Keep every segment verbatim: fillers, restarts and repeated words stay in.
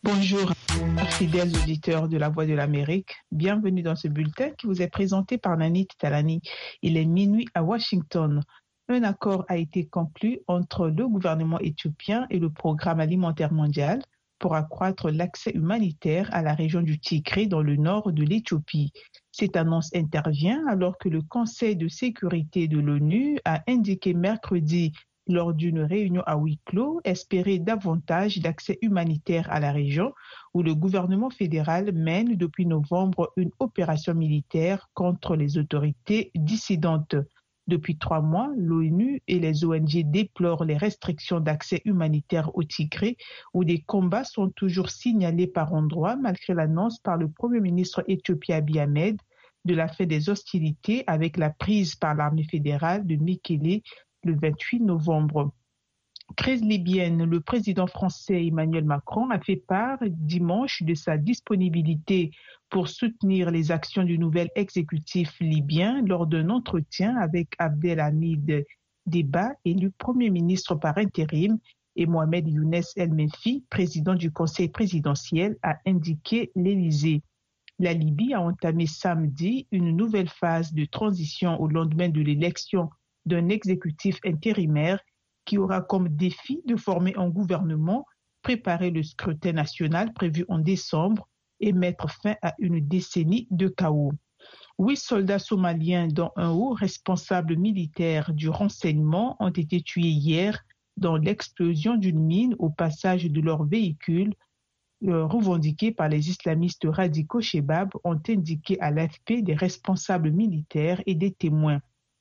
Bonjour, fidèles auditeurs de La Voix de l'Amérique. Bienvenue dans ce bulletin qui vous est présenté par Nanit Talani. Il est minuit à Washington. Un accord a été conclu entre le gouvernement éthiopien et le Programme alimentaire mondial pour accroître l'accès humanitaire à la région du Tigré dans le nord de l'Éthiopie. Cette annonce intervient alors que le Conseil de sécurité de l'ONU a indiqué mercredi lors d'une réunion à huis clos, espérer davantage d'accès humanitaire à la région où le gouvernement fédéral mène depuis novembre une opération militaire contre les autorités dissidentes. Depuis trois mois, l'ONU et les O N G déplorent les restrictions d'accès humanitaire au Tigré où des combats sont toujours signalés par endroits malgré l'annonce par le Premier ministre éthiopien Abiy Ahmed de la fin des hostilités avec la prise par l'armée fédérale de Mekele le vingt-huit novembre. Crise libyenne, le président français Emmanuel Macron a fait part dimanche de sa disponibilité pour soutenir les actions du nouvel exécutif libyen lors d'un entretien avec Abdelhamid Deba, élu Premier ministre par intérim, et Mohamed Younes El Menfi, président du Conseil présidentiel, a indiqué l'Élysée. La Libye a entamé samedi une nouvelle phase de transition au lendemain de l'élection d'un exécutif intérimaire qui aura comme défi de former un gouvernement, préparer le scrutin national prévu en décembre et mettre fin à une décennie de chaos. Huit soldats somaliens, dont un haut responsable militaire du renseignement, ont été tués hier dans l'explosion d'une mine au passage de leur véhicule, euh, revendiqué par les islamistes radicaux Shebab, ont indiqué à l'A F P des responsables militaires et des témoins.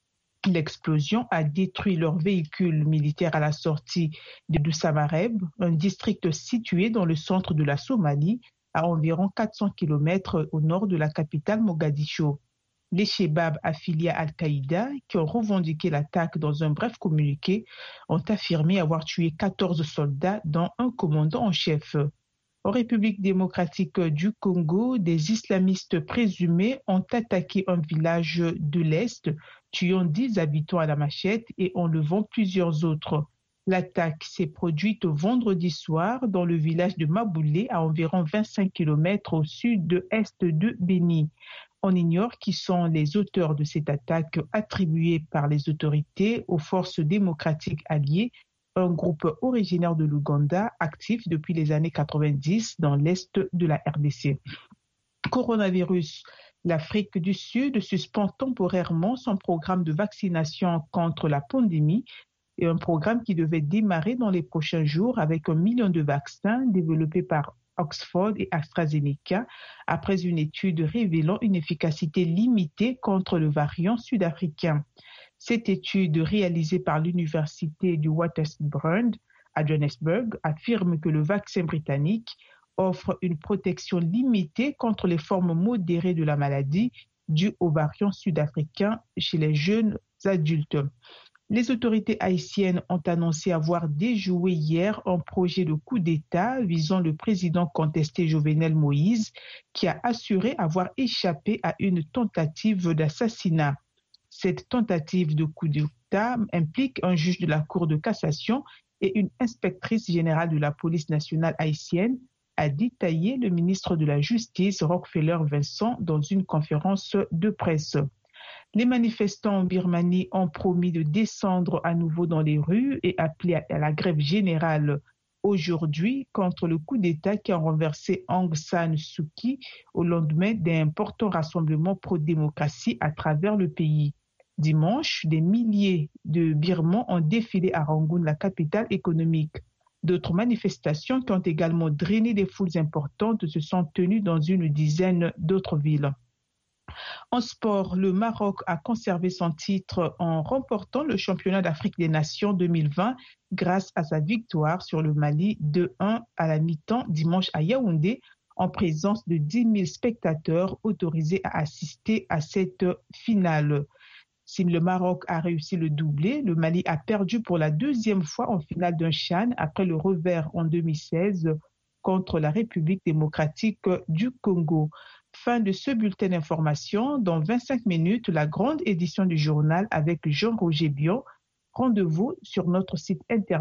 L'explosion a détruit leur véhicule militaire à la sortie de Dousamareb, un district situé dans le centre de la Somalie, à environ quatre cents kilomètres au nord de la capitale Mogadiscio. Les Shebab affiliés à Al-Qaïda, qui ont revendiqué l'attaque dans un bref communiqué, ont affirmé avoir tué quatorze soldats, dont un commandant en chef. En République démocratique du Congo, des islamistes présumés ont attaqué un village de l'Est, tuant dix habitants à la machette et enlevant plusieurs autres. L'attaque s'est produite vendredi soir dans le village de Maboulé, à environ vingt-cinq kilomètres au sud-est de Béni. On ignore qui sont les auteurs de cette attaque attribuée par les autorités aux forces démocratiques alliées, un groupe originaire de l'Ouganda, actif depuis les années quatre-vingt-dix dans l'est de la R D C. Coronavirus. L'Afrique du Sud suspend temporairement son programme de vaccination contre la pandémie et un programme qui devait démarrer dans les prochains jours avec un million de vaccins développés par Oxford et AstraZeneca après une étude révélant une efficacité limitée contre le variant sud-africain. Cette étude réalisée par l'université du Witwatersrand à Johannesburg affirme que le vaccin britannique offre une protection limitée contre les formes modérées de la maladie dues au variant sud-africain chez les jeunes adultes. Les autorités haïtiennes ont annoncé avoir déjoué hier un projet de coup d'État visant le président contesté Jovenel Moïse, qui a assuré avoir échappé à une tentative d'assassinat. Cette tentative de coup d'État implique un juge de la Cour de cassation et une inspectrice générale de la police nationale haïtienne, a détaillé le ministre de la Justice, Rockefeller Vincent, dans une conférence de presse. Les manifestants en Birmanie ont promis de descendre à nouveau dans les rues et appelé à la grève générale aujourd'hui contre le coup d'État qui a renversé Aung San Suu Kyi au lendemain d'importants rassemblements pro-démocratie à travers le pays. Dimanche, des milliers de Birmans ont défilé à Rangoon, la capitale économique. D'autres manifestations qui ont également drainé des foules importantes se sont tenues dans une dizaine d'autres villes. En sport, le Maroc a conservé son titre en remportant le championnat d'Afrique des Nations deux mille vingt grâce à sa victoire sur le Mali deux un à la mi-temps dimanche à Yaoundé en présence de dix mille spectateurs autorisés à assister à cette finale. Si le Maroc a réussi le doublé, le Mali a perdu pour la deuxième fois en finale d'un CHAN après le revers en deux mille seize contre la République démocratique du Congo. Fin de ce bulletin d'information. Dans vingt-cinq minutes, la grande édition du journal avec Jean-Roger Bion. Rendez-vous sur notre site internet.